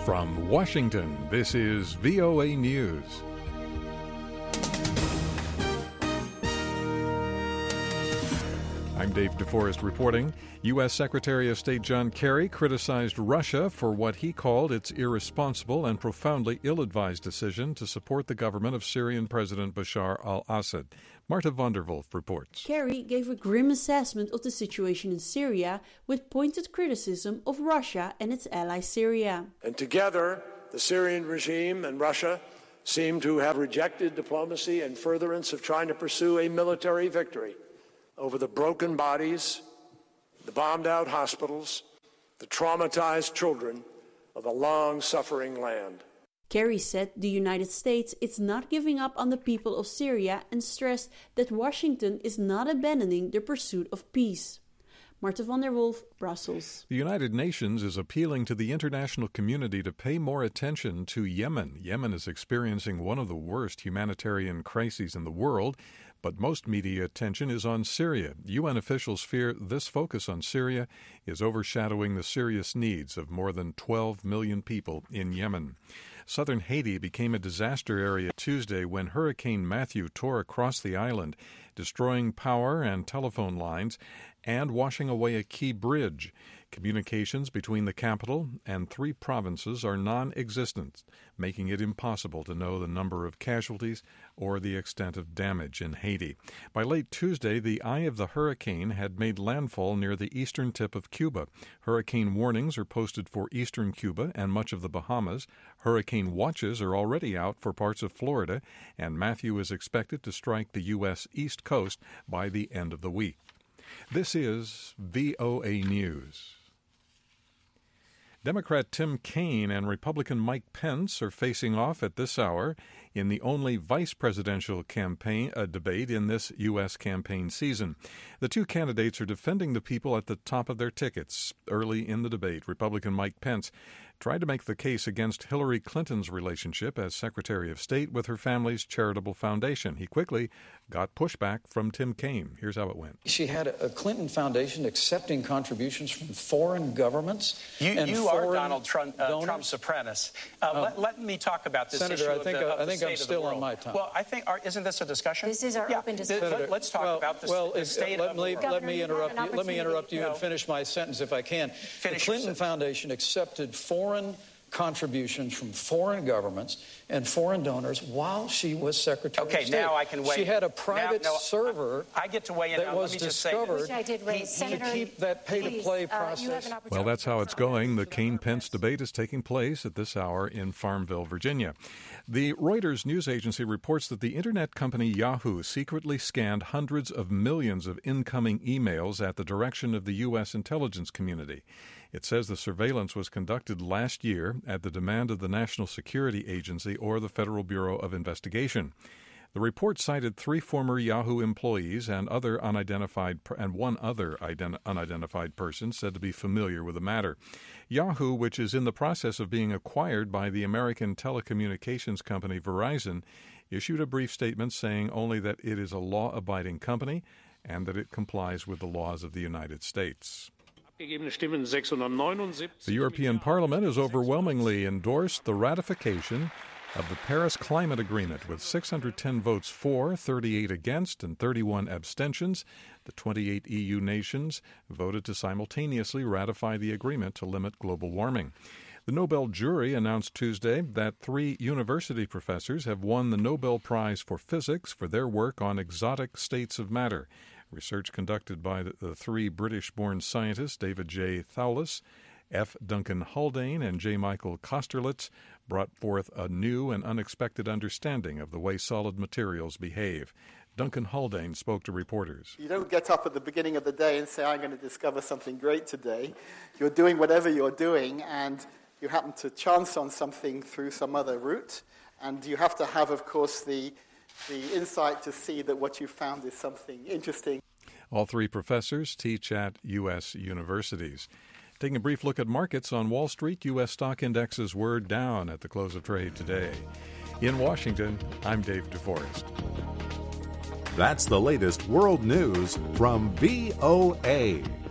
From Washington, this is VOA News. I'm Dave DeForest reporting. U.S. Secretary of State John Kerry criticized Russia for what he called its irresponsible and profoundly ill-advised decision to support the government of Syrian President Bashar al-Assad. Marta van der Wolf reports. Kerry gave a grim assessment of the situation in Syria with pointed criticism of Russia and its ally Syria. And together, the Syrian regime and Russia seem to have rejected diplomacy and furtherance of trying to pursue a military victory over the broken bodies, the bombed-out hospitals, the traumatized children of a long-suffering land. Kerry said the United States is not giving up on the people of Syria and stressed that Washington is not abandoning the pursuit of peace. Marta van der Wolf, Brussels. The United Nations is appealing to the international community to pay more attention to Yemen. Yemen is experiencing one of the worst humanitarian crises in the world, but most media attention is on Syria. UN officials fear this focus on Syria is overshadowing the serious needs of more than 12 million people in Yemen. Southern Haiti became a disaster area Tuesday when Hurricane Matthew tore across the island, destroying power and telephone lines and washing away a key bridge. Communications between the capital and 3 provinces are non-existent, making it impossible to know the number of casualties or the extent of damage in Haiti. By late Tuesday, the eye of the hurricane had made landfall near the eastern tip of Cuba. Hurricane warnings are posted for eastern Cuba and much of the Bahamas. Hurricane watches are already out for parts of Florida, and Matthew is expected to strike the U.S. East Coast by the end of the week. This is VOA News. Democrat Tim Kaine and Republican Mike Pence are facing off at this hour in the only vice presidential campaign debate in this U.S. campaign season. The two candidates are defending the people at the top of their tickets. Early in the debate, Republican Mike Pence tried to make the case against Hillary Clinton's relationship as Secretary of State with her family's charitable foundation. He quickly got pushback from Tim Kaine. Here's how it went. She had a Clinton Foundation accepting contributions from foreign governments. You are Donald Trump's apprentice. Let me talk about this Senator, issue. I think I'm still on my time. Well, isn't this a discussion? This is our open discussion. Let's talk about the state of the world. Let me interrupt you and finish my sentence if I can. The Clinton Foundation accepted foreign contributions from foreign governments and foreign donors while she was Secretary of State. Okay, now I can weigh. She had a private server I get to weigh in that was discovered to keep that pay-to-play process. Well, that's how it's going. The Kaine-Pence debate is taking place at this hour in Farmville, Virginia. The Reuters news agency reports that the internet company Yahoo secretly scanned hundreds of millions of incoming emails at the direction of the U.S. intelligence community. It says the surveillance was conducted last year at the demand of the National Security Agency or the Federal Bureau of Investigation. The report cited 3 former Yahoo employees and one other unidentified person said to be familiar with the matter. Yahoo, which is in the process of being acquired by the American telecommunications company Verizon, issued a brief statement saying only that it is a law-abiding company and that it complies with the laws of the United States. The European Parliament has overwhelmingly endorsed the ratification of the Paris Climate Agreement with 610 votes for, 38 against, and 31 abstentions. The 28 EU nations voted to simultaneously ratify the agreement to limit global warming. The Nobel jury announced Tuesday that 3 university professors have won the Nobel Prize for Physics for their work on exotic states of matter. Research conducted by the 3 British-born scientists, David J. Thewlis, F. Duncan Haldane, and J. Michael Kosterlitz, brought forth a new and unexpected understanding of the way solid materials behave. Duncan Haldane spoke to reporters. You don't get up at the beginning of the day and say, I'm going to discover something great today. You're doing whatever you're doing, and you happen to chance on something through some other route, and you have to have, of course, the insight to see that what you found is something interesting. All 3 professors teach at U.S. universities. Taking a brief look at markets on Wall Street, U.S. stock indexes were down at the close of trade today. In Washington, I'm Dave DeForest. That's the latest world news from VOA.